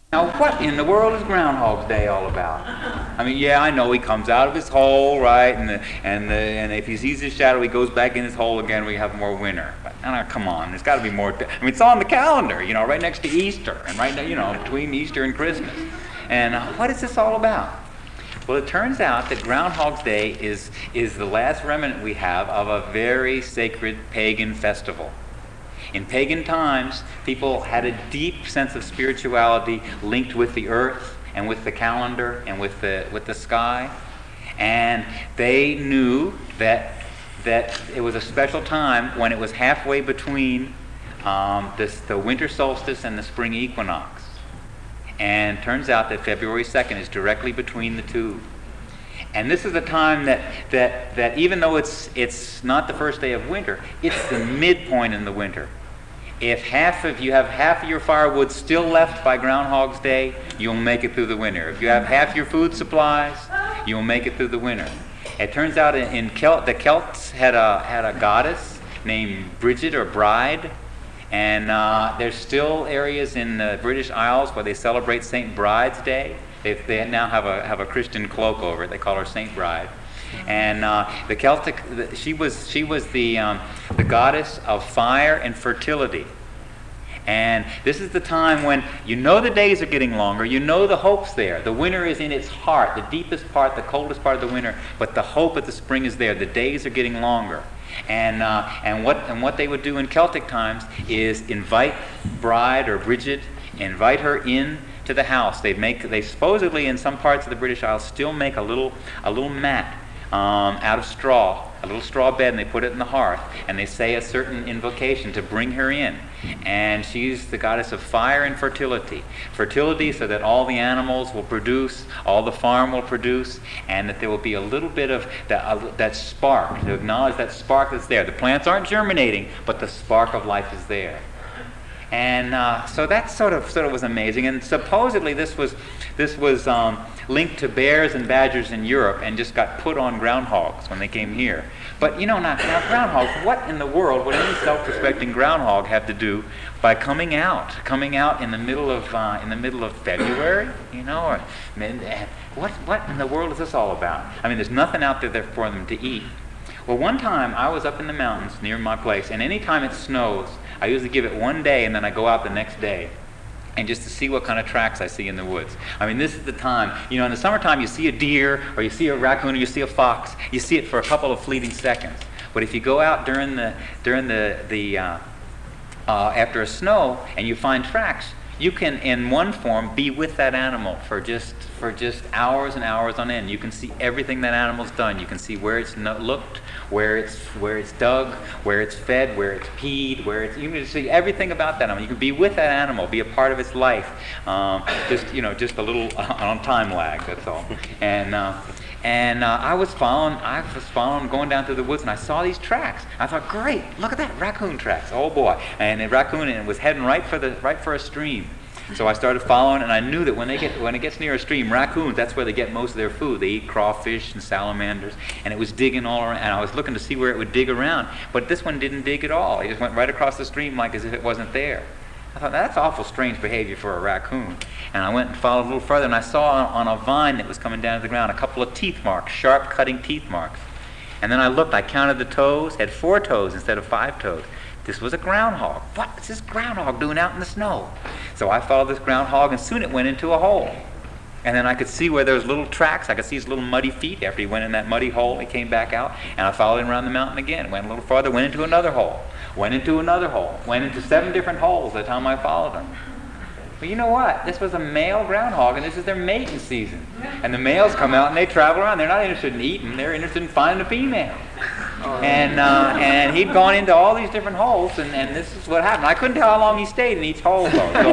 Now, what in the world is Groundhog's Day all about? I mean, yeah, I know he comes out of his hole, right? And if he sees his shadow, he goes back in his hole again. We have more winter. But come on, there's got to be more. I mean, it's on the calendar, right next to Easter, and right now, between Easter and Christmas. And what is this all about? Well, it turns out that Groundhog's Day is the last remnant we have of a very sacred pagan festival. In pagan times, people had a deep sense of spirituality linked with the earth and with the calendar and with the sky. And they knew that it was a special time when it was halfway between the winter solstice and the spring equinox. And it turns out that February 2nd is directly between the two. And this is a time that even though it's not the first day of winter, it's the midpoint in the winter. If you have half of your firewood still left by Groundhog's Day, you'll make it through the winter. If you have half your food supplies, you'll make it through the winter. It turns out the Celts had a goddess named Bridget or Bride, and there's still areas in the British Isles where they celebrate St. Bride's Day. They now have a Christian cloak over it. They call her St. Bride. And the Celtic, she was the goddess of fire and fertility. And this is the time when the days are getting longer. The hope's there. The winter is in its heart, the deepest part, the coldest part of the winter. But the hope of the spring is there. The days are getting longer. And what they would do in Celtic times is invite Bride or Bridget, invite her in to the house. They supposedly in some parts of the British Isles still make a little mat out of straw, a little straw bed, and they put it in the hearth, and they say a certain invocation to bring her in. And she's the goddess of fire and fertility. Fertility so that all the animals will produce, all the farm will produce, and that there will be a little bit of that spark, to acknowledge that spark that's there. The plants aren't germinating, but the spark of life is there. And so that sort of was amazing. And supposedly this was linked to bears and badgers in Europe and just got put on groundhogs when they came here. But now groundhogs, what in the world would any self-respecting groundhog have to do by coming out in the middle of February? Or what in the world is this all about? I mean, there's nothing out there for them to eat. Well, one time I was up in the mountains near my place, and any time it snows, I usually give it one day and then I go out the next day, and just to see what kind of tracks I see in the woods. I mean, this is the time. In the summertime, you see a deer, or you see a raccoon, or you see a fox. You see it for a couple of fleeting seconds. But if you go out during the after a snow and you find tracks, you can, in one form, be with that animal for just hours and hours on end. You can see everything that animal's done. You can see where it's looked, where it's dug, where it's fed, where it's peed, you can see everything about that animal. You can be with that animal, be a part of its life. Just a little on time lag. That's all. And I was following, going down through the woods, and I saw these tracks. I thought, great, look at that, raccoon tracks. Oh boy! And the raccoon was heading right for a stream. So I started following, and I knew that when it gets near a stream, raccoons, that's where they get most of their food. They eat crawfish and salamanders, and it was digging all around. And I was looking to see where it would dig around, but this one didn't dig at all. It just went right across the stream like as if it wasn't there. I thought, that's awful strange behavior for a raccoon. And I went and followed a little further, and I saw on a vine that was coming down to the ground a couple of teeth marks, sharp cutting teeth marks. And then I looked, I counted the toes, had 4 toes instead of 5 toes. This was a groundhog. What's this groundhog doing out in the snow? So I followed this groundhog, and soon it went into a hole. And then I could see where there was little tracks. I could see his little muddy feet. After he went in that muddy hole, he came back out, and I followed him around the mountain again. Went a little farther, went into another hole. Went into another hole. Went into 7 different holes by the time I followed him. But you know what? This was a male groundhog, and this is their mating season. And the males come out and they travel around. They're not interested in eating. They're interested in finding a female. And he'd gone into all these different holes, and this is what happened. I couldn't tell how long he stayed in each hole, though. So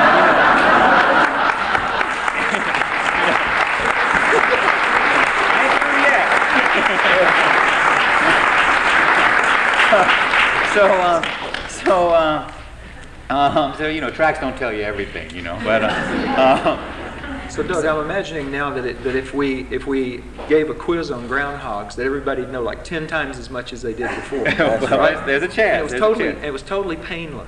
So tracks don't tell you everything, But so Doug, I'm imagining now that if we gave a quiz on groundhogs, that everybody'd know like 10 times as much as they did before. Well, right? There's a chance. It was totally painless.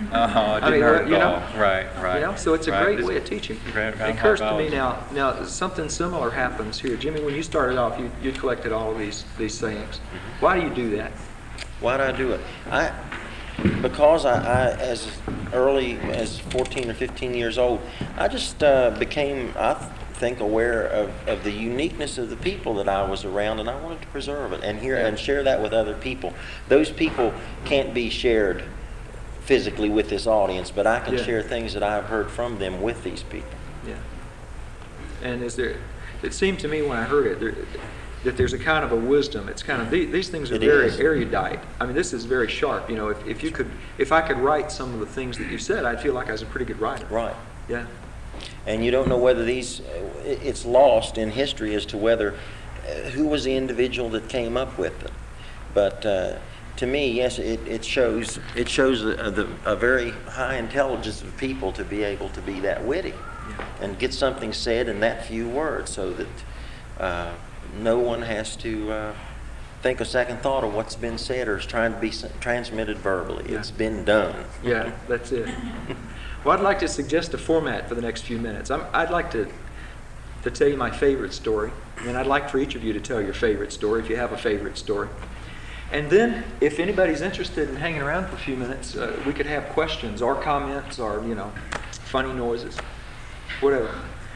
Oh, it I didn't mean, hurt you at know, all. Right. So it's a Right. great Just way of teaching. groundhog It occurs to me knowledge. now something similar happens here. Jimmy, when you started off, you collected all of these sayings. Why do you do that? Why do I do it? Because I as early as 14 or 15 years old, I just became, I think, aware of the uniqueness of the people that I was around, and I wanted to preserve it and share that with other people. Those people can't be shared physically with this audience, but I can share things that I've heard from them with these people. Yeah. And it seemed to me when I heard it, that there's a kind of a wisdom. It's kind of, these things are very erudite. I mean, this is very sharp. You know, if I could write some of the things that you said, I'd feel like I was a pretty good writer. Right. Yeah. And you don't know whether it's lost in history as to whether, who was the individual that came up with it. But to me, yes, it shows a very high intelligence of people to be able to be that witty and get something said in that few words, so that no one has to think a second thought of what's been said or is trying to be transmitted verbally. Yeah. It's been done. Yeah, that's it. Well, I'd like to suggest a format for the next few minutes. I'd like to tell you my favorite story, and I'd like for each of you to tell your favorite story if you have a favorite story. And then, if anybody's interested in hanging around for a few minutes, we could have questions or comments or, funny noises, whatever.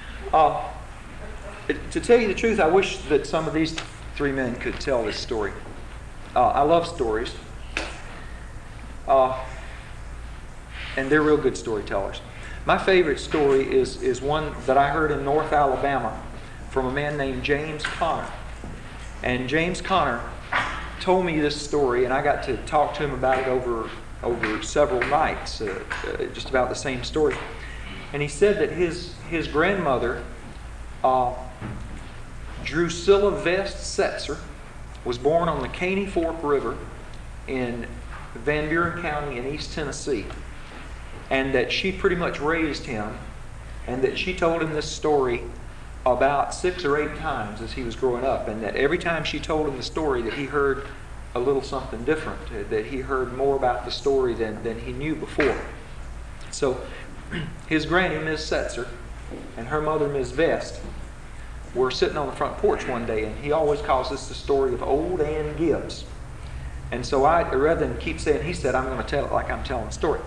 To tell you the truth, I wish that some of these three men could tell this story. I love stories. And they're real good storytellers. My favorite story is one that I heard in North Alabama from a man named James Conner. And James Conner told me this story, and I got to talk to him about it over several nights, just about the same story. And he said that his grandmother, Drusilla Vest Setzer, was born on the Caney Fork River in Van Buren County in East Tennessee, and that she pretty much raised him, and that she told him this story about 6 or 8 times as he was growing up, and that every time she told him the story that he heard a little something different, that he heard more about the story than he knew before. So his granny, Ms. Setzer, and her mother, Ms. Vest, were sitting on the front porch one day, and he always calls this the story of old Ann Gibbs. And so rather than keep saying he said, I'm going to tell it like I'm telling a story.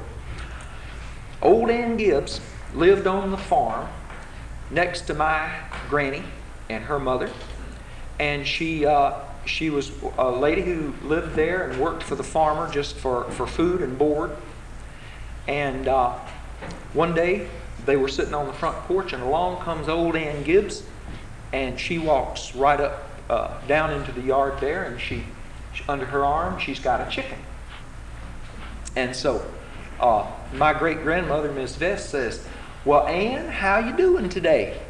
Old Ann Gibbs lived on the farm next to my granny and her mother, and she was a lady who lived there and worked for the farmer just for food and board. And one day they were sitting on the front porch, and along comes old Ann Gibbs, and she walks right up down into the yard there, and she under her arm she's got a chicken. And so my great grandmother, Miss Vest, says, "Well, Ann, how you doing today?"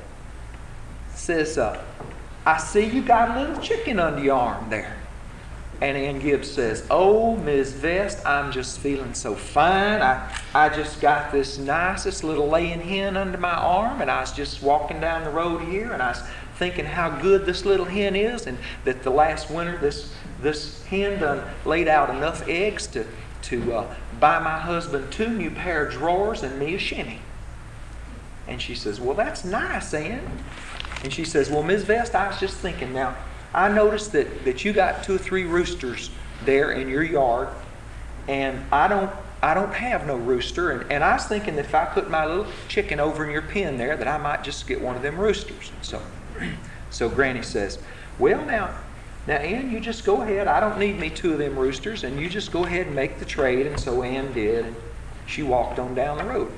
Says, "I see you got a little chicken under your arm there." And Ann Gibbs says, "Oh, Miss Vest, I'm just feeling so fine. I just got this nicest little laying hen under my arm, and I was just walking down the road here, and I was thinking how good this little hen is, and that the last winter this hen done laid out enough eggs to buy my husband 2 new pair of drawers and me a shimmy." And she says, "Well, that's nice, Ann." And she says, "Well, Ms. Vest, I was just thinking now, I noticed that you got 2 or 3 roosters there in your yard, and I don't have no rooster, and I was thinking that if I put my little chicken over in your pen there, that I might just get one of them roosters." So Granny says, "Well, now Ann, you just go ahead. I don't need me 2 of them roosters, and you just go ahead and make the trade." And so Ann did, and she walked on down the road.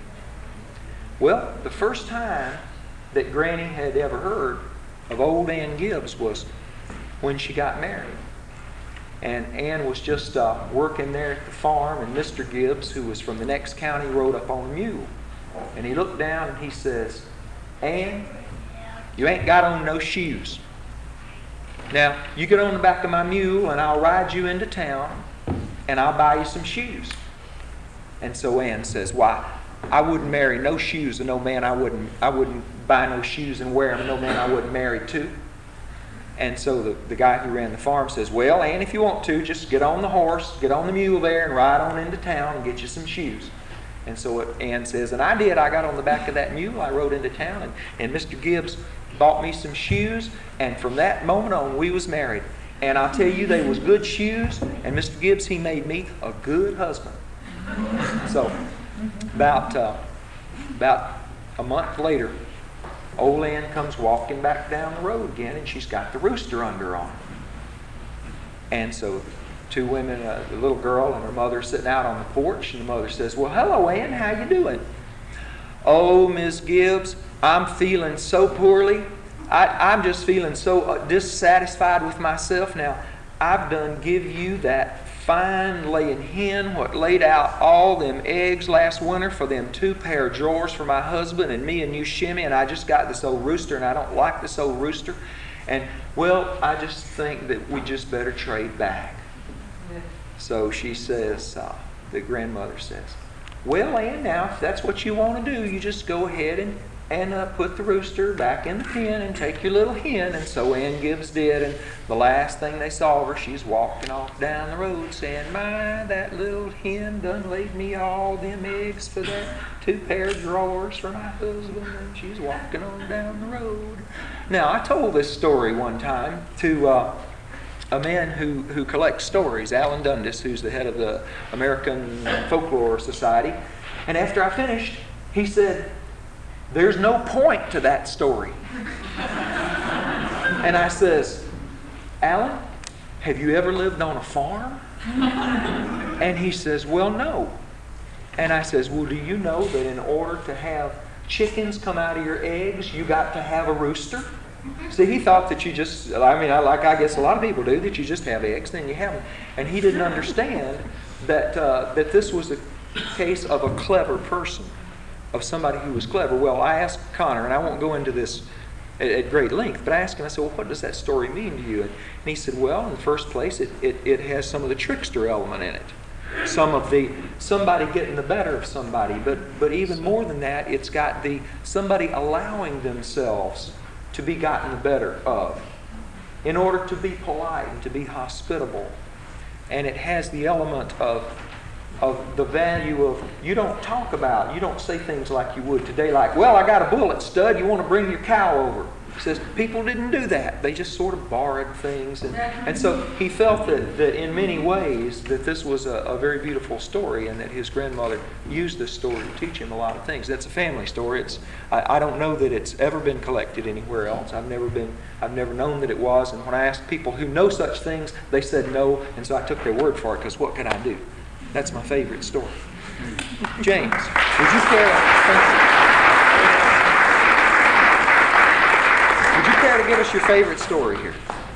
Well, the first time that Granny had ever heard of old Ann Gibbs was when she got married. And Ann was just working there at the farm, and Mr. Gibbs, who was from the next county, rode up on a mule. And he looked down and he says, "Ann, you ain't got on no shoes. Now, you get on the back of my mule and I'll ride you into town and I'll buy you some shoes." And so Ann says, "Why, I wouldn't marry no shoes of no man I wouldn't buy no shoes and wear them, no man I wouldn't marry to." And so the guy who ran the farm says, well, Ann, if you want to, just get on the horse, get on the mule there, and ride on into town and get you some shoes. And so Ann says, and I did. I got on the back of that mule. I rode into town, and Mr. Gibbs bought me some shoes. And from that moment on, we was married. And I'll tell you, they was good shoes. And Mr. Gibbs, he made me a good husband. So about a month later, old Ann comes walking back down the road again, and she's got the rooster under her arm. And so two women, the little girl and her mother, sitting out on the porch, and the mother says, well, hello, Ann, how you doing? Oh, Miss Gibbs, I'm feeling so poorly. I'm just feeling so dissatisfied with myself now. I've done give you that fine laying hen what laid out all them eggs last winter for them 2 pair of drawers for my husband and me and you shimmy, and I just got this old rooster, and I don't like this old rooster. And, well, I just think that we just better trade back. So she says, the grandmother says, well, Ann, now, if that's what you want to do, you just go ahead and put the rooster back in the pen and take your little hen. And so Ann Gibbs did, and the last thing they saw of her, she's walking off down the road saying, my, that little hen done laid me all them eggs for that 2 pair of drawers for my husband, and she's walking on down the road. Now, I told this story one time to a man who collects stories, Alan Dundas, who's the head of the American Folklore Society. And after I finished, he said, there's no point to that story. And I says, Alan, have you ever lived on a farm? And he says, well, no. And I says, well, do you know that in order to have chickens come out of your eggs, you got to have a rooster? See, he thought that you just, I guess a lot of people do, that you just have eggs, then you have them. And he didn't understand that this was a case of a clever person, of somebody who was clever. Well, I asked Connor, and I won't go into this at great length, but I asked him, I said, well, what does that story mean to you? And he said, well, in the first place, it has some of the trickster element in it. Somebody getting the better of somebody. But even more than that, it's got somebody allowing themselves to be gotten the better of in order to be polite and to be hospitable. And it has the element of the value of, you don't say things like you would today, like, well, I got a bullet stud, you want to bring your cow over. He says people didn't do that. They just sort of borrowed things. And so he felt that in many ways that this was a very beautiful story, and that his grandmother used this story to teach him a lot of things. That's a family story. I don't know that it's ever been collected anywhere else. I've never known that it was. And when I asked people who know such things, they said no, and so I took their word for it, because what could I do? That's my favorite story. James, would you care to give us your favorite story here?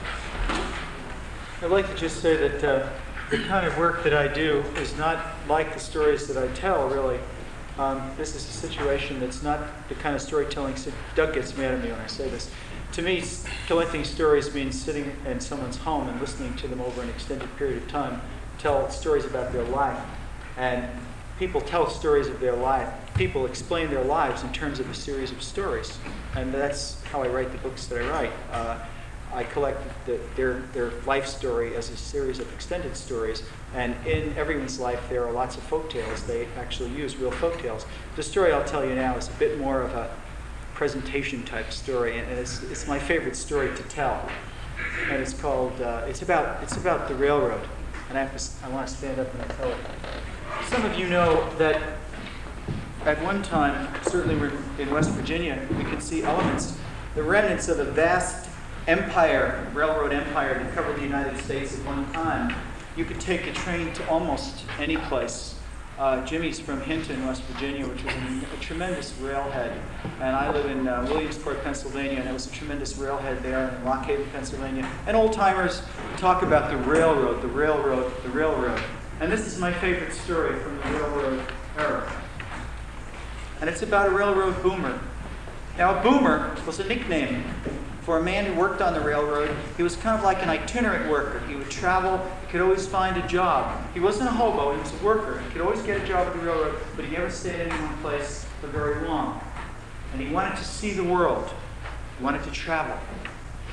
I'd like to just say that the kind of work that I do is not like the stories that I tell, really. This is a situation that's not the kind of storytelling. Doug gets mad at me when I say this. To me, collecting stories means sitting in someone's home and listening to them over an extended period of time tell stories about their life. And people tell stories of their life. People explain their lives in terms of a series of stories. And that's how I write the books that I write. I collect their life story as a series of extended stories. And in everyone's life, there are lots of folk tales. They actually use real folk tales. The story I'll tell you now is a bit more of a presentation type story. And it's my favorite story to tell. And it's called, it's about the railroad. And I want to stand up and tell it. Some of you know that at one time, certainly in West Virginia, we could see elements, the remnants of a vast empire, railroad empire that covered the United States at one time. You could take a train to almost any place. Jimmy's from Hinton, West Virginia, which was a tremendous railhead. And I live in Williamsport, Pennsylvania, and there was a tremendous railhead there in Lock Haven, Pennsylvania. And old-timers talk about the railroad, the railroad, the railroad. And this is my favorite story from the railroad era. And it's about a railroad boomer. Now, a boomer was a nickname for a man who worked on the railroad. He was kind of like an itinerant worker. He would travel. He could always find a job. He wasn't a hobo. He was a worker. He could always get a job at the railroad, but he never stayed in one place for very long. And he wanted to see the world. He wanted to travel.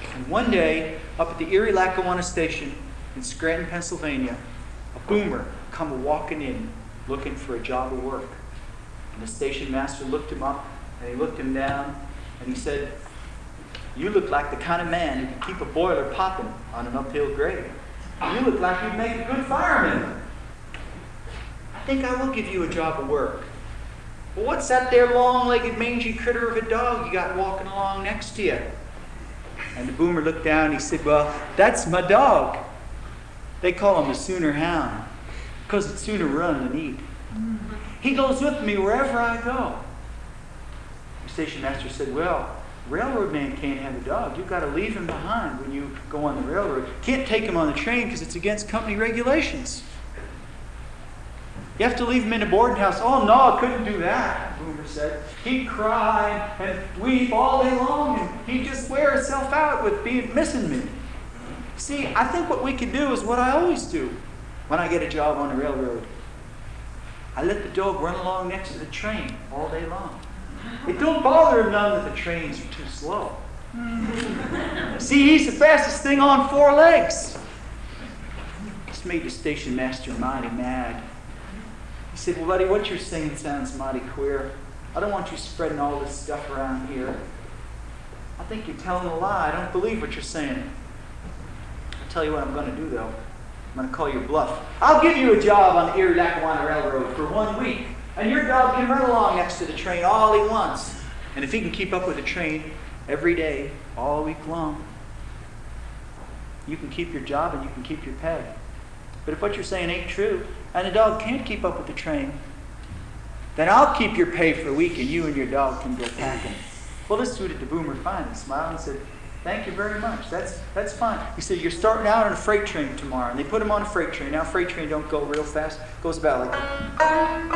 And one day, up at the Erie-Lackawanna station in Scranton, Pennsylvania, a boomer come walking in looking for a job of work. And the station master looked him up, and he looked him down, and he said, "You look like the kind of man who can keep a boiler popping on an uphill grade. You look like you'd make a good fireman. I think I will give you a job of work. Well, what's that there long-legged, mangy critter of a dog you got walking along next to you?" And the boomer looked down and he said, "Well, that's my dog. They call him the Sooner Hound because it's sooner run than eat. He goes with me wherever I go." The station master said, "Well, railroad man can't have a dog. You've got to leave him behind when you go on the railroad. Can't take him on the train because it's against company regulations. You have to leave him in a boarding house." "Oh, no, I couldn't do that," the boomer said. "He'd cry and weep all day long, and he'd just wear himself out with missing me." See, I think what we could do is what I always do when I get a job on the railroad. I let the dog run along next to the train all day long. It don't bother him none that the trains are too slow. See, he's the fastest thing on 4 legs. This made the station master mighty mad. He said, "Well, buddy, what you're saying sounds mighty queer. I don't want you spreading all this stuff around here. I think you're telling a lie. I don't believe what you're saying. I'll tell you what I'm going to do, though. I'm going to call your bluff. I'll give you a job on the Erie-Lackawanna Railroad for 1 week, and your dog can run along next to the train all he wants. And if he can keep up with the train every day, all week long, you can keep your job and you can keep your pay. But if what you're saying ain't true, and the dog can't keep up with the train, then I'll keep your pay for a week and you and your dog can go packing." Well, this suited the boomer fine. He smiled and said, "Thank you very much. That's fine." He said, "You're starting out on a freight train tomorrow." And they put him on a freight train. Now, freight train don't go real fast. It goes about like that.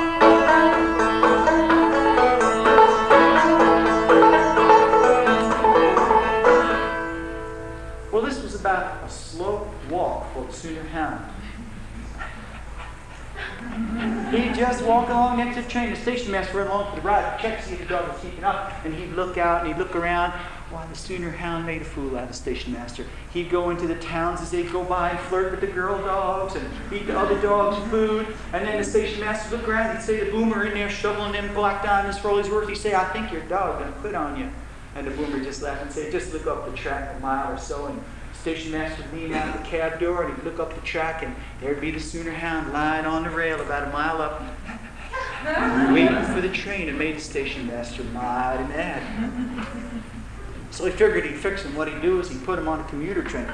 Well, this was about a slow walk for the Sooner Hound. He'd just walk along next to the train. The station master ran along for the ride, check to see if the dog was keeping up, and he'd look out and he'd look around. Why, the Sooner Hound made a fool out of the station master. He'd go into the towns as they'd go by and flirt with the girl dogs and eat the other dogs' food. And then the station master would look around and he'd say, "The boomer in there shoveling them black diamonds for all he's worth." He'd say, "I think your dog gonna quit on you." And the boomer just laughed and say, "Just look up the track a mile or so." And station master would lean out the cab door and he'd look up the track, and there'd be the Sooner Hound lying on the rail about a mile up, waiting for the train. It made the station master mighty mad. So he figured he'd fix him. What he'd do is he'd put him on a commuter train.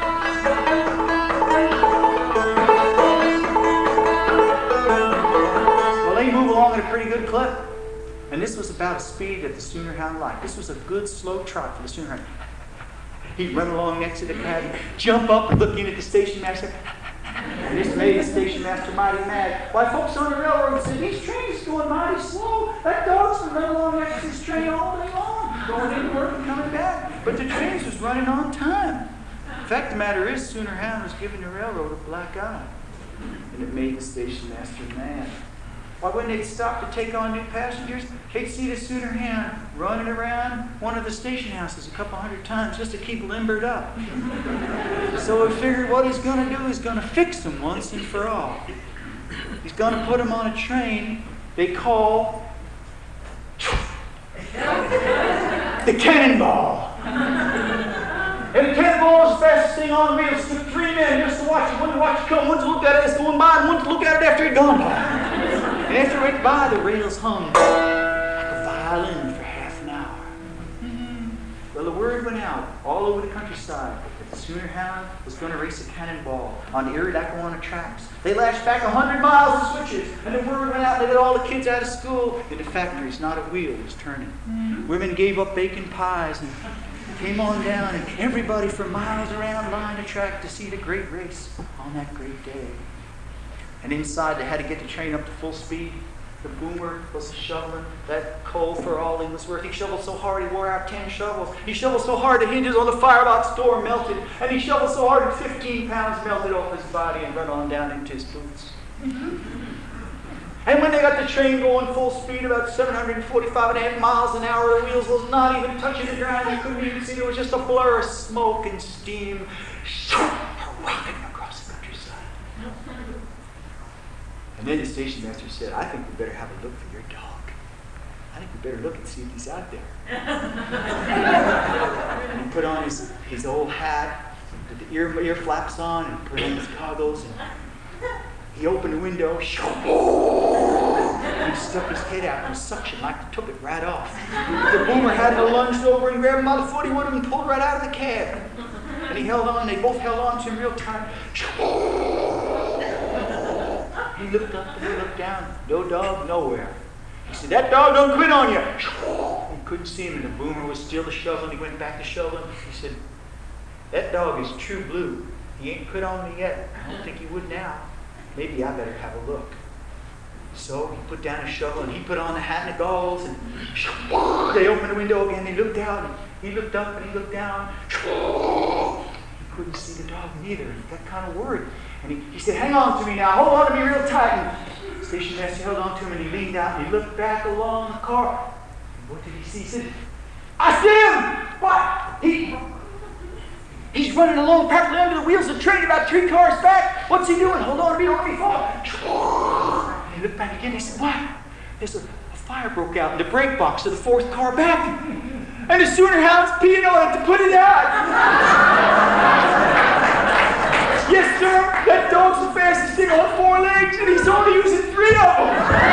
Well, they move along at a pretty good clip. And this was about a speed that the Sooner Hound liked. This was a good slow trot for the Sooner Hound. He'd run along next to the cab, jump up and look in at the station master. And this made the station master mighty mad. Why, folks on the railroad said, "These trains going mighty slow. That dog's been running along next to this train all day long, going into work and coming back." But the trains was running on time. The fact of the matter is, Sooner Hound was giving the railroad a black eye. And it made the station master mad. Why, when they'd stop to take on new passengers, they'd see the Sooner Hound running around one of the station houses a couple hundred times just to keep limbered up. So he figured what he's going to do is going to fix them once and for all. He's going to put them on a train they call the Cannonball. And the Cannonball is the fastest thing on the wheels. It took 3 men just to watch it. One to watch it come, one to look at it as it's going by, and one to look at it after it gone by. And after it went by, the rails hung like a violin for half an hour. Well, the word went out all over the countryside that the Sooner Hound was going to race a Cannonball on the Erie-Lackawanna tracks. They lashed back 100 miles of switches, and the word went out. They let all the kids out of school. In the factories, not a wheel was turning. Women gave up baking pies and came on down, and everybody for miles around lined the track to see the great race on that great day. And inside, they had to get the train up to full speed. The boomer was shoveling that coal for all he was worth. He shoveled so hard he wore out 10 shovels. He shoveled so hard the hinges on the firebox door melted. And he shoveled so hard that 15 pounds melted off his body and run on down into his boots. And when they got the train going full speed, about 745.5 miles an hour, the wheels was not even touching the ground. You couldn't even see. There was just a blur of smoke and steam rocketing across the countryside. And then the station master said, I think we better have a look for your dog. I think we better look and see if he's out there. And he put on his old hat, put the ear flaps on, and put on his goggles, and he opened the window, and he stuck his head out and suction like took it right off. The boomer had to lunged over and grabbed him by the foot. He would have been pulled right out of the cab. And he held on, they both held on to him real tight. He looked up and he looked down. No dog, nowhere. He said, that dog don't quit on you. He couldn't see him, and the boomer was still shoveling. He went back to shoveling. He said, that dog is true blue. He ain't quit on me yet. I don't think he would now. Maybe I better have a look. So he put down his shovel and he put on the hat and the goggles, and they opened the window again. They looked out and he looked up and he looked down. He couldn't see the dog neither. He got kind of worried. And he said, hang on to me now. Hold on to me real tight. And the station master held on to him and he leaned out and he looked back along the car. And what did he see? He said, I see him! What? He's running along practically under the wheels of the train about 3 cars back. What's he doing? Hold on to me, don't let me fall. And he looked back again. He said, what? There's a fire broke out in the brake box of the 4th car back. And the sooner hound's peeing on it to put it out. Yes, sir. That dog's the fastest thing on 4 legs, and he's only using 3 of them.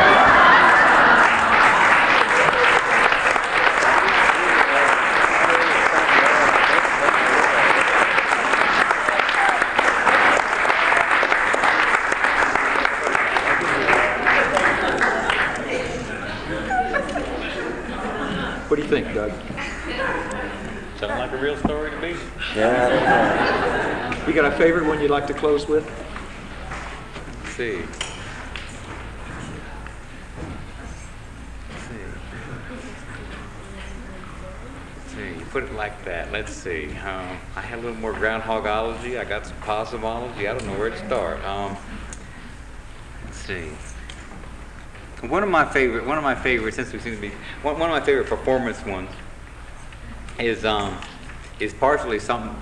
What do you think, Doug? Sounds like a real story to me. Yeah. You got a favorite one you'd like to close with? Let's see. You put it like that. Let's see. I had a little more groundhogology. I got some possumology. I don't know where to start. Let's see. One of my favorite, since we seem to be one of my favorite performance ones is partially something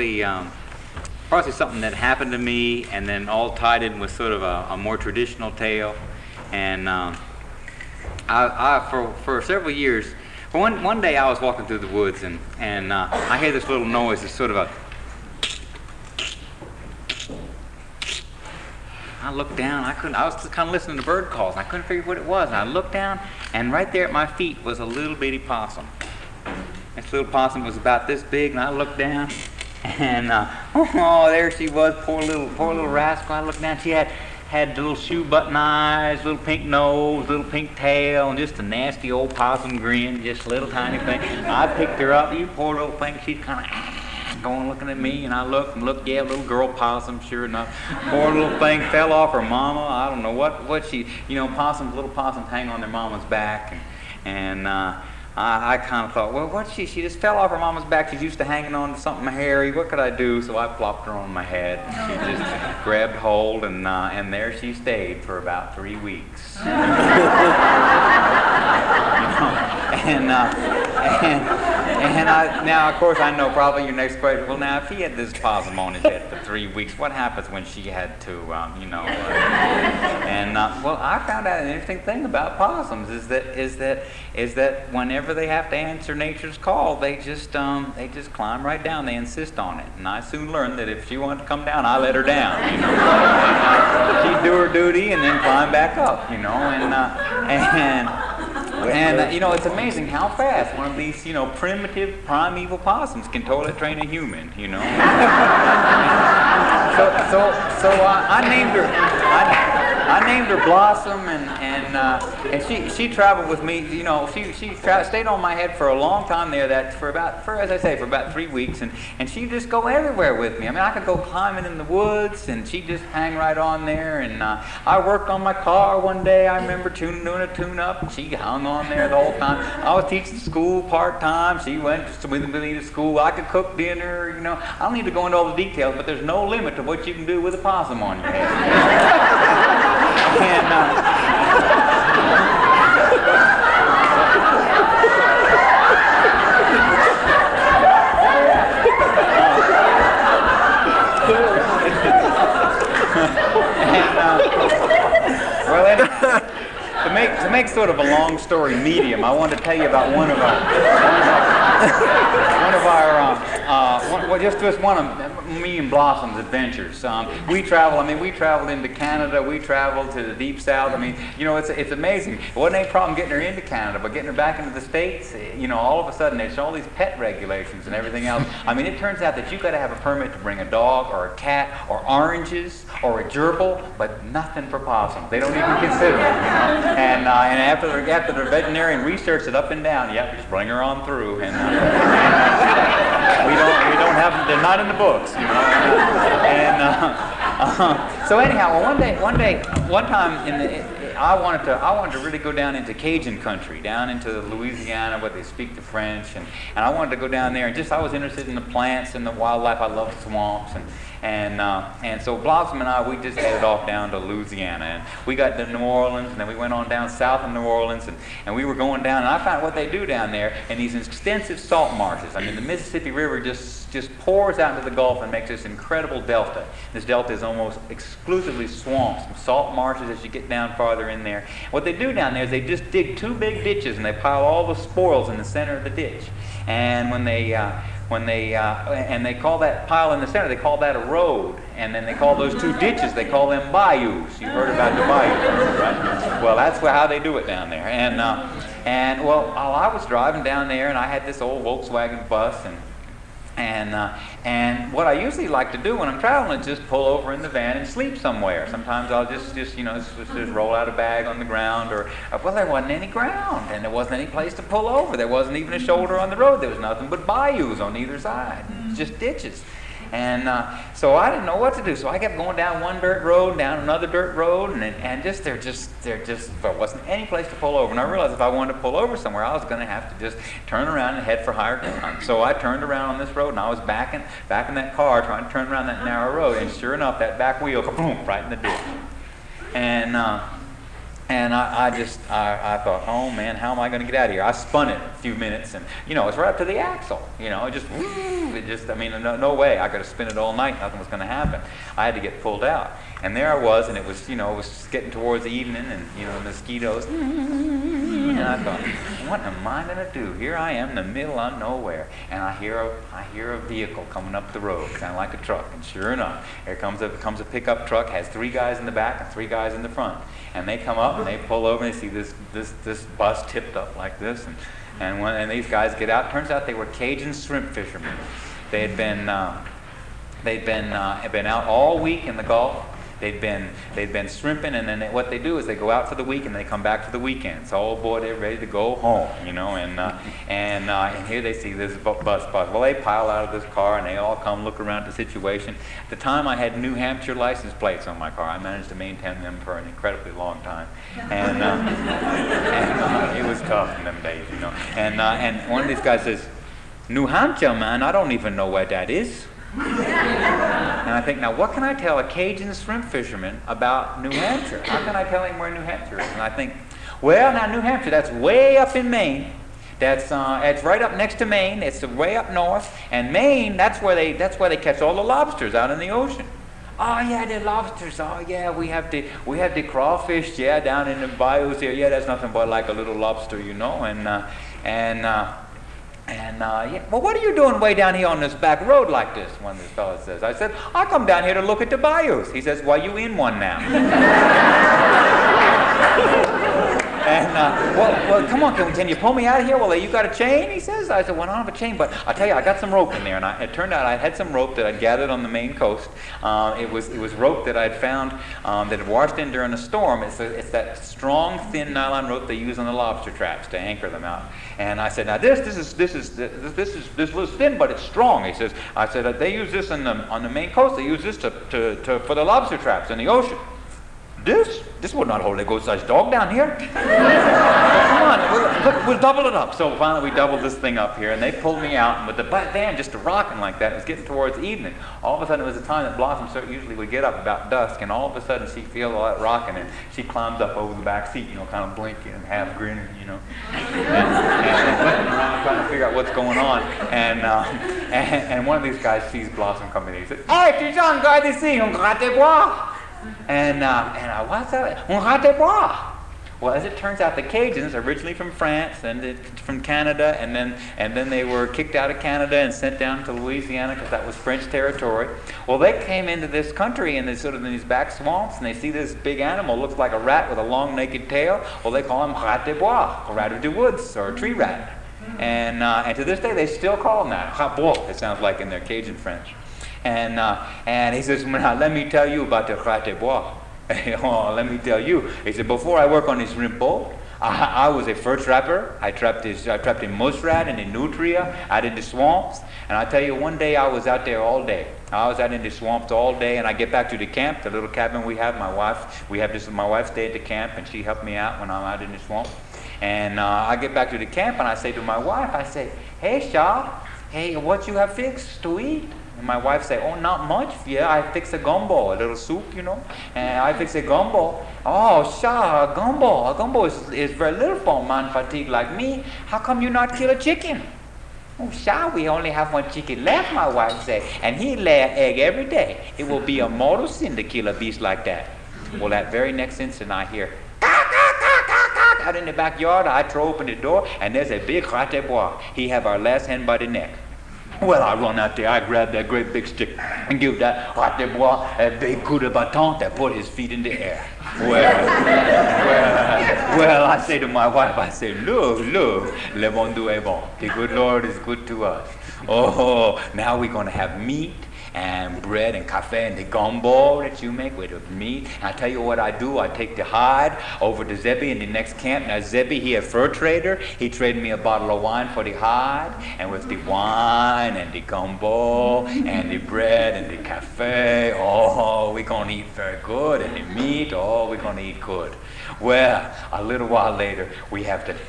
that happened to me, and then all tied in with sort of a more traditional tale. And for several years, one day I was walking through the woods, and I hear this little noise. It's sort of a. I looked down. I was just kind of listening to bird calls, and I couldn't figure what it was. And I looked down, and right there at my feet was a little bitty possum. This little possum was about this big, and I looked down, and there she was, poor little rascal. I looked down. She had little shoe button eyes, little pink nose, little pink tail, and just a nasty old possum grin, just a little tiny thing. I picked her up. You poor little thing. She's kind of going looking at me, and I looked, yeah, little girl possum, sure enough. Poor little thing fell off her mama. I don't know what she, little possums hang on their mama's back, and I kind of thought, well, she just fell off her mama's back. She's used to hanging on to something hairy. What could I do? So I plopped her on my head. She just grabbed hold, and there she stayed for about 3 weeks. Now, of course, I know probably your next question. Well, now, if he had this possum on his head for 3 weeks, what happens when she had to, well, I found out an interesting thing about possums is that whenever they have to answer nature's call, they just climb right down. They insist on it, and I soon learned that if she wanted to come down, I let her down. She'd do her duty and then climb back up. It's amazing how fast one of these, primitive, primeval possums can toilet train a human, So I named her Blossom, and she traveled with me. She stayed on my head for a long time there. For about 3 weeks, and she'd just go everywhere with me. I mean, I could go climbing in the woods, and she'd just hang right on there. And I worked on my car one day. I remember doing a tune-up, and she hung on there the whole time. I was teaching school part-time. She went with me to school. I could cook dinner. I don't need to go into all the details, but there's no limit to what you can do with a possum on your head. Well, anyway, to make sort of a long story medium, I want to tell you about one of me and Blossom's adventures. We traveled into Canada. We traveled to the deep south. I mean, it's amazing. It wasn't any problem getting her into Canada, but getting her back into the States, all of a sudden there's all these pet regulations and everything else. I mean, it turns out that you've got to have a permit to bring a dog or a cat or oranges or a gerbil, but nothing for possums. They don't even consider it. And after the veterinarian researched it up and down, just bring her on through. And we don't have them. They're not in the books, So anyhow, well, one time I wanted to really go down into Cajun country, down into Louisiana where they speak the French, and I wanted to go down there and I was interested in the plants and the wildlife. I love swamps and so Blossom and I, we just headed off down to Louisiana, and we got to New Orleans, and then we went on down south of New Orleans, and we were going down, and I found what they do down there in these extensive salt marshes. I mean, the Mississippi River just pours out into the Gulf and makes this incredible delta. This delta is almost exclusively swamps, salt marshes as you get down farther in there. What they do down there is they just dig two big ditches, and they pile all the spoils in the center of the ditch. And when they call that pile in the center, they call that a road. And then they call those two ditches, they call them bayous. You've heard about the bayous, right? Well, that's how they do it down there. And I was driving down there, and I had this old Volkswagen bus, and what I usually like to do when I'm traveling is just pull over in the van and sleep somewhere. Sometimes I'll just roll out a bag on the ground, or there wasn't any ground, and there wasn't any place to pull over. There wasn't even a shoulder on the road. There was nothing but bayous on either side, just ditches. And so I didn't know what to do. So I kept going down one dirt road, down another dirt road, and there wasn't any place to pull over. And I realized if I wanted to pull over somewhere, I was going to have to just turn around and head for higher ground. So I turned around on this road, and I was back in that car trying to turn around that narrow road. And sure enough, that back wheel, boom, right in the ditch. And I thought, oh man, how am I going to get out of here? I spun it a few minutes, and it's right up to the axle. No way. I could have spun it all night. Nothing was going to happen. I had to get pulled out, and there I was, and it was getting towards the evening, and the mosquitoes. And I thought, what am I going to do? Here I am in the middle of nowhere, and I hear a vehicle coming up the road, kind of like a truck. And sure enough, here comes a pickup truck, has 3 guys in the back and 3 guys in the front. And they come up and they pull over and they see this bus tipped up like this, and these guys get out. Turns out they were Cajun shrimp fishermen. They'd been out all week in the Gulf. They'd been shrimping, and then what they do is they go out for the week and they come back for the weekend. So, oh boy, they're ready to go home, and here they see this bus. Well, they pile out of this car and they all come look around the situation. At the time, I had New Hampshire license plates on my car. I managed to maintain them for an incredibly long time, and it was tough in them days, And one of these guys says, "New Hampshire, man, I don't even know where that is." And I think, now what can I tell a Cajun shrimp fisherman about New Hampshire? How can I tell him where New Hampshire is? And I think, well, now New Hampshire, that's way up in Maine. It's right up next to Maine. It's way up north. And Maine, that's where they catch all the lobsters out in the ocean. Oh yeah, the lobsters. Oh yeah, we have the crawfish. Yeah, down in the bayous here. Yeah, that's nothing but like a little lobster, well, what are you doing way down here on this back road like this? One of the fellows says. I said, I come down here to look at the bayous. He says, well, you in one now. And, well, come on, can you pull me out of here? Well, you got a chain? He says. I said, well, I don't have a chain, but I'll tell you, I got some rope in there. And it turned out I had some rope that I'd gathered on the Maine coast. It was rope that I'd found that had washed in during a storm. It's that strong, thin nylon rope they use on the lobster traps to anchor them out. And I said, now this is little thin, but it's strong. He says. I said, they use this on the Maine coast. They use this for the lobster traps in the ocean. This would not hold a good-sized dog down here. Come on, look, we'll double it up. So finally we doubled this thing up here, and they pulled me out, and with the van just rocking like that, it was getting towards evening. All of a sudden, it was the time that Blossom usually would get up about dusk, and all of a sudden she feels all that rocking, and she climbs up over the back seat, kind of blinking and half grinning, and looking around trying to figure out what's going on. And one of these guys sees Blossom coming in. He says, "Hey, tu jean garde ici, on va te boire." And what's that? On va te boire. Well, as it turns out, the Cajuns, originally from France and from Canada, and then they were kicked out of Canada and sent down to Louisiana because that was French territory. Well, they came into this country in these back swamps, and they see this big animal, looks like a rat with a long naked tail. Well, they call him rat de bois, a rat of the woods, or a tree rat. And to this day, they still call him that. Rat bois, it sounds like in their Cajun French. And he says, "Let me tell you about the rat de bois." Oh, let me tell you. He said, before I work on this shrimp boat, I was a fur trapper. I trapped in muskrat and in nutria out in the swamps. And I tell you, one day I was out there all day. I was out in the swamps all day, and I get back to the camp, the little cabin we have. My wife stayed at the camp, and she helped me out when I'm out in the swamp. And I get back to the camp, and I say to my wife, I say, "Hey, Shaw, hey, what you have fixed to eat?" And my wife say, "Oh, not much. Yeah, I fix a gumbo, a little soup, And I fix a gumbo. Oh, Shaw, a gumbo. A gumbo is very little for a man fatigue like me. How come you not kill a chicken?" "Oh, Shaw, we only have one chicken left," my wife say. "And he lay an egg every day. It will be a mortal sin to kill a beast like that." Well, that very next instant I hear, out in the backyard. I throw open the door, and there's a big rat de bois. He have our last hen by the neck. Well, I run out there, I grab that great big stick and give that rat de bois a big coup de bâton that put his feet in the air. Well, I say to my wife, I say, look, le bon Dieu est bon. The good Lord is good to us. Oh, now we're going to have meat and bread and cafe and the gumbo that you make with the meat. And I tell you what I do. I take the hide over to Zebby in the next camp. Now Zebby, he a fur trader. He traded me a bottle of wine for the hide, and with the wine and the gumbo and the bread and the cafe, oh, we're going to eat very good. And the meat, oh, we're going to eat good. Well, a little while later, we have the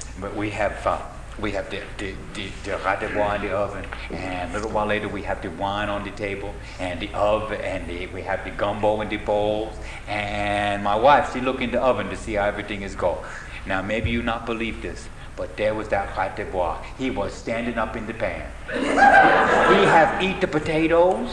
rat de bois in the oven, and a little while later we have the wine on the table, and the oven, and we have the gumbo in the bowls, and my wife, she look in the oven to see how everything is going. Now maybe you not believe this, but there was that rat de bois. He was standing up in the pan. He have eat the potatoes.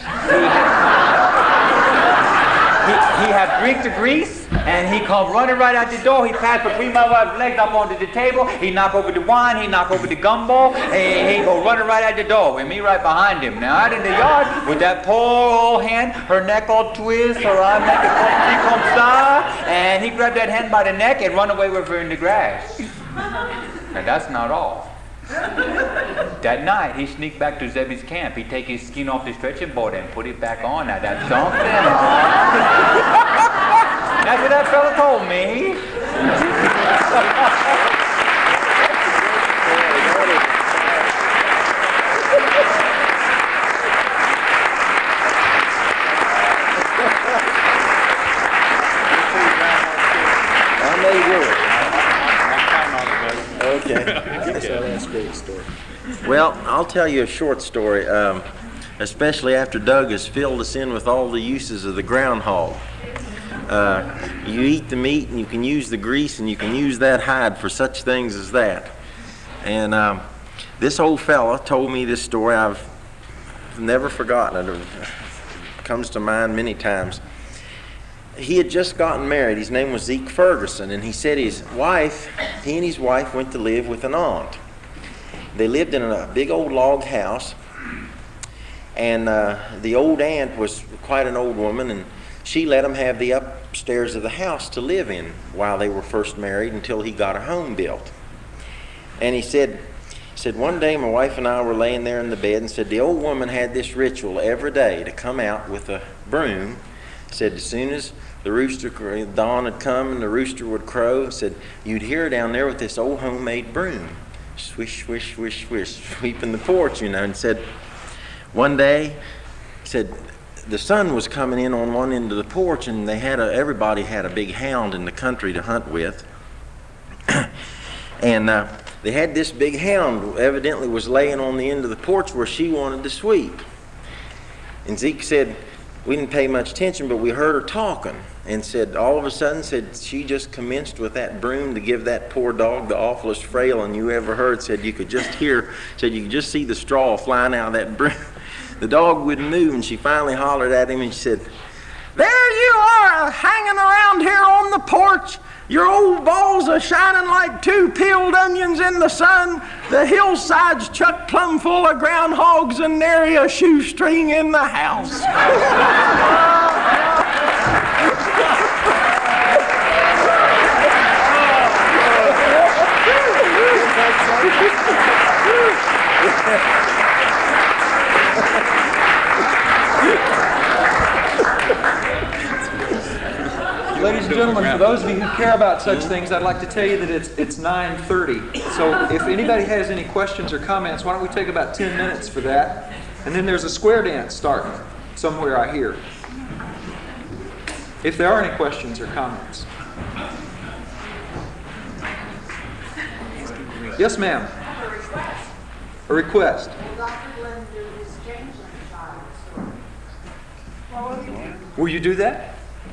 He had drink the grease, and he come running right out the door. He passed between my wife's legs up onto the table. He knock over the wine. He knock over the gumbo. He go running right out the door with me right behind him. Now out in the yard with that poor old hen, her neck all twist, her arm neck comme ça, and he grabbed that hen by the neck and run away with her in the grass. And that's not all. That night, he sneaked back to Zebby's camp. He take his skin off the stretching board and put it back on. Now that's something, That's what that fella told me. I may do it. Okay. That's a great story. Well, I'll tell you a short story, especially after Doug has filled us in with all the uses of the groundhog. You eat the meat, and you can use the grease, and you can use that hide for such things as that. And this old fella told me this story. I've never forgotten it. It comes to mind many times. He had just gotten married. His name was Zeke Ferguson, and he said he and his wife went to live with an aunt. They lived in a big old log house, and the old aunt was quite an old woman, and she let him have the upstairs of the house to live in while they were first married until he got a home built. And he said, one day my wife and I were laying there in the bed, and said the old woman had this ritual every day to come out with a broom. Said as soon as the dawn had come and the rooster would crow, said you'd hear her down there with this old homemade broom, swish, swish, swish, swish, sweeping the porch, and said one day, said the sun was coming in on one end of the porch, and everybody had a big hound in the country to hunt with, and they had this big hound evidently was laying on the end of the porch where she wanted to sweep. And Zeke said, we didn't pay much attention, but we heard her talking, and said, all of a sudden, said, she just commenced with that broom to give that poor dog the awfulest frailing you ever heard. Said you could just hear, said you could just see the straw flying out of that broom. The dog wouldn't move, and she finally hollered at him, and she said, there you are, hanging around here on the porch. Your old balls are shining like two peeled onions in the sun. The hillside's chuck plumb full of groundhogs, and nary a shoestring in the house. Ladies and gentlemen, for those of you who care about such things, I'd like to tell you that it's 9:30. So if anybody has any questions or comments, why don't we take about 10 minutes for that? And then there's a square dance starting somewhere I hear. If there are any questions or comments. Yes, ma'am. A request. Will you do that?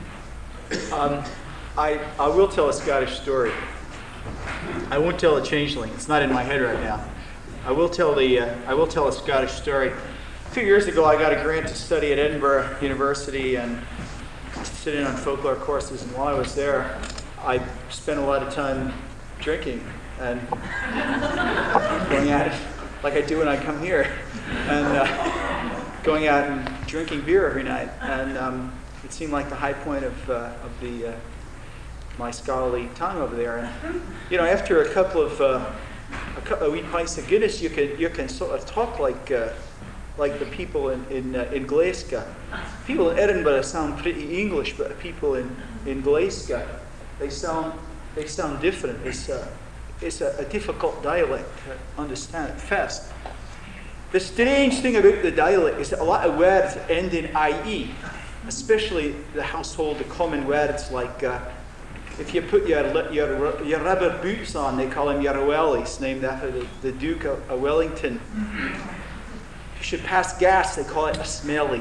I will tell a Scottish story. I won't tell a changeling. It's not in my head right now. I will tell a Scottish story. A few years ago, I got a grant to study at Edinburgh University and sit in on folklore courses. And while I was there, I spent a lot of time drinking and going out like I do when I come here, and going out and drinking beer every night. And it seemed like the high point of my scholarly time over there. And after a couple of wee pints of Guinness, you can sort of talk like the people in Glasgow. People in Edinburgh sound pretty English, but the people in Glasgow, they sound different. It's a difficult dialect to understand at first. The strange thing about the dialect is that a lot of words end in IE, especially the household, the common words like if you put your rubber boots on, they call them your wellies, named after the Duke of Wellington. If you should pass gas, they call it a smelly.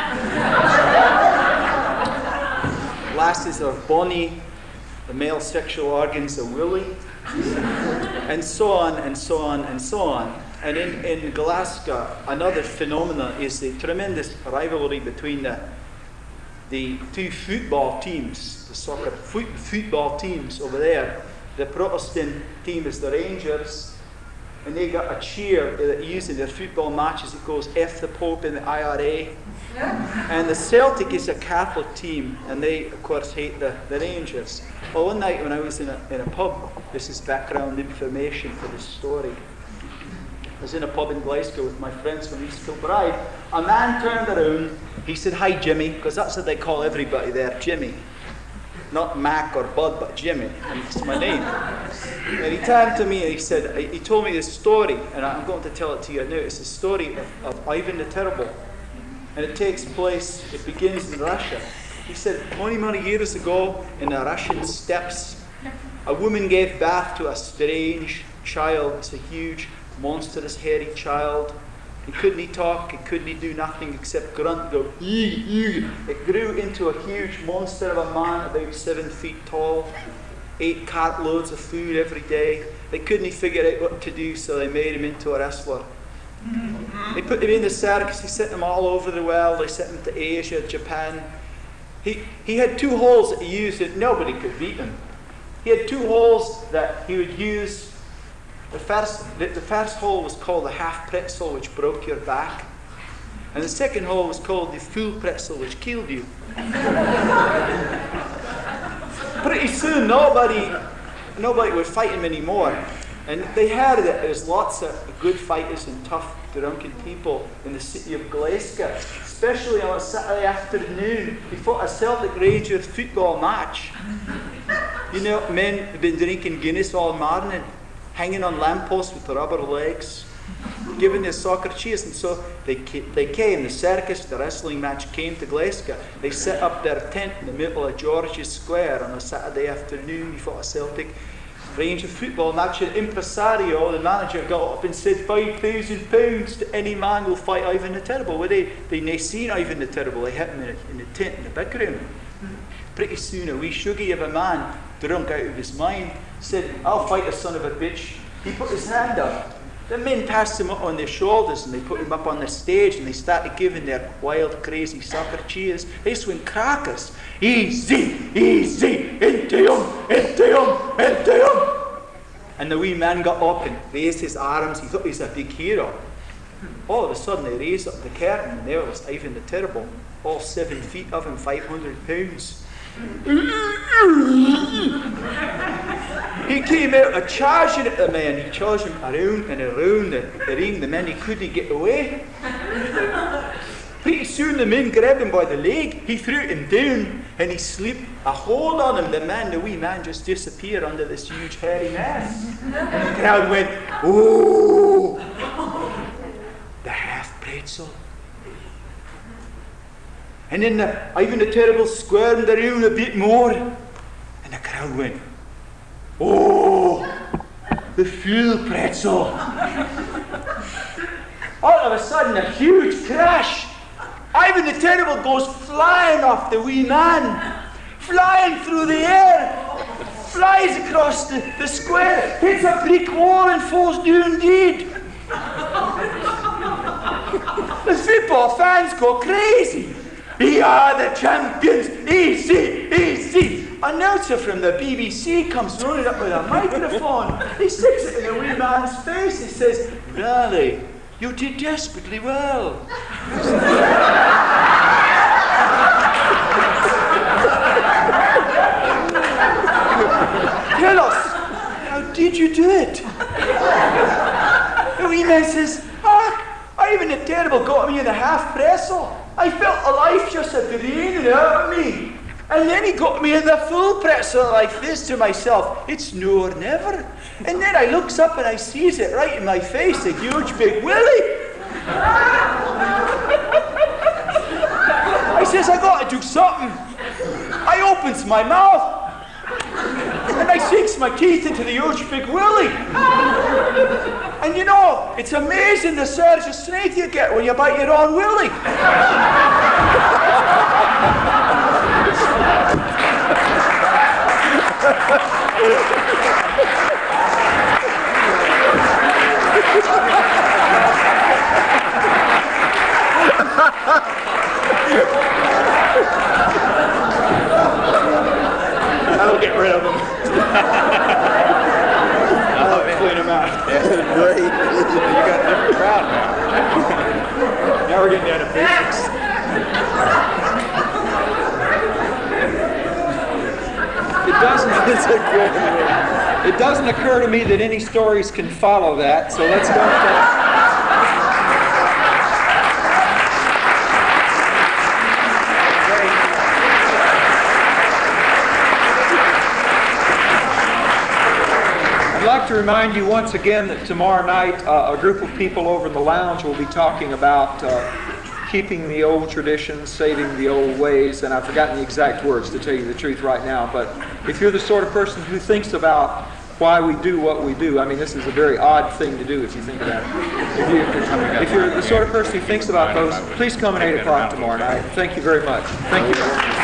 Lasses are bonny, the male sexual organs are willy, and so on and so on and so on. And in Glasgow, another phenomenon is the tremendous rivalry between the two football teams, the soccer football teams over there. The Protestant team is the Rangers, and they got a cheer that they use in their football matches. It goes F the Pope in the IRA. And the Celtic is a Catholic team, and they, of course, hate the Rangers. Well, one night when I was in a pub, this is background information for this story. I was in a pub in Glasgow with my friends from East Kilbride. A man turned around. He said, "Hi, Jimmy," because that's what they call everybody there, Jimmy. Not Mac or Bud, but Jimmy, and it's my name. And he turned to me and he said, he told me this story, and I'm going to tell it to you now. It's the story of Ivan the Terrible, and it begins in Russia. He said, many years ago in the Russian steppes, a woman gave birth to a strange child. It's a huge, monstrous, hairy child. He couldn't talk, he couldn't do nothing except grunt, go, ee, ee. It grew into a huge monster of a man, about 7 feet tall, 8 cartloads of food every day. They couldn't figure out what to do, so they made him into a wrestler. They put him in the circus, they sent him all over the world, they sent him to Asia, Japan. He had 2 holes that he used that nobody could beat him. He had 2 holes that he would use. The first hole was called the half pretzel, which broke your back. And the second hole was called the full pretzel, which killed you. Pretty soon, nobody would fight him anymore. And they heard that there's lots of good fighters and tough, drunken people in the city of Glasgow, especially on a Saturday afternoon before a Celtic Rangers football match. Men have been drinking Guinness all morning, hanging on lampposts with rubber legs, giving their soccer cheers. And so they came, the circus, the wrestling match came to Glasgow. They set up their tent in the middle of George's Square on a Saturday afternoon before a Celtic arrange a football match at Impresario. The manager got up and said £5,000 to any man who'll fight Ivan the Terrible. Well, they nae seen Ivan the Terrible. They hit him in the tent in the big room. Pretty soon a wee shuggy of a man, drunk out of his mind, said, I'll fight the son of a bitch. He put his hand up. The men passed him up on their shoulders and they put him up on the stage and they started giving their wild, crazy soccer cheers. They swing crackers. Easy, easy, into him, into him, into him. And the wee man got up and raised his arms. He thought he was a big hero. All of a sudden they raised up the curtain and there was Ivan the Terrible, all 7 feet of him, 500 pounds. He came out charging at the man. He charged him around and around the ring. The man, he couldn't get away. Pretty soon the men grabbed him by the leg. He threw him down and he slipped a hold on him. The wee man just disappeared under this huge hairy mass. And the crowd went, "Oh, the half pretzel." And then Ivan the Terrible squirmed around a bit more. And the crowd went, "Oh, the full pretzel." All of a sudden, a huge crash. Ivan the Terrible goes flying off the wee man, flying through the air, flies across the square, hits a brick wall and falls down dead. The football fans go crazy. "We are the champions, easy, easy." Announcer from the BBC comes running up with a microphone. He sticks it in the wee man's face. He says, "Raleigh, you did desperately well." "Tell us, how did you do it?" The wee man says, "Ivan the Terrible got me in a half pretzel. I felt a life just draining out of me. And then he got me in the full pretzel like this to myself. It's no or never. And then I looks up and I sees it right in my face, a huge big willy. I says, I got to do something. I opens my mouth. And I sinks my teeth into the huge big willy. And you know, it's amazing the surge of strength you get when you bite your own willy. That'll get rid of them. I'll clean them out. That's great. You got a different crowd now. Now we're getting down to basics. It doesn't occur to me that any stories can follow that, so let's go with that. I'd like to remind you once again that tomorrow night a group of people over in the lounge will be talking about keeping the old traditions, saving the old ways, and I've forgotten the exact words to tell you the truth right now, but if you're the sort of person who thinks about why we do what we do, I mean, this is a very odd thing to do if you think about it. If you're the sort of person who thinks about those, please come at 8 o'clock tomorrow night. Thank you very much. Thank you.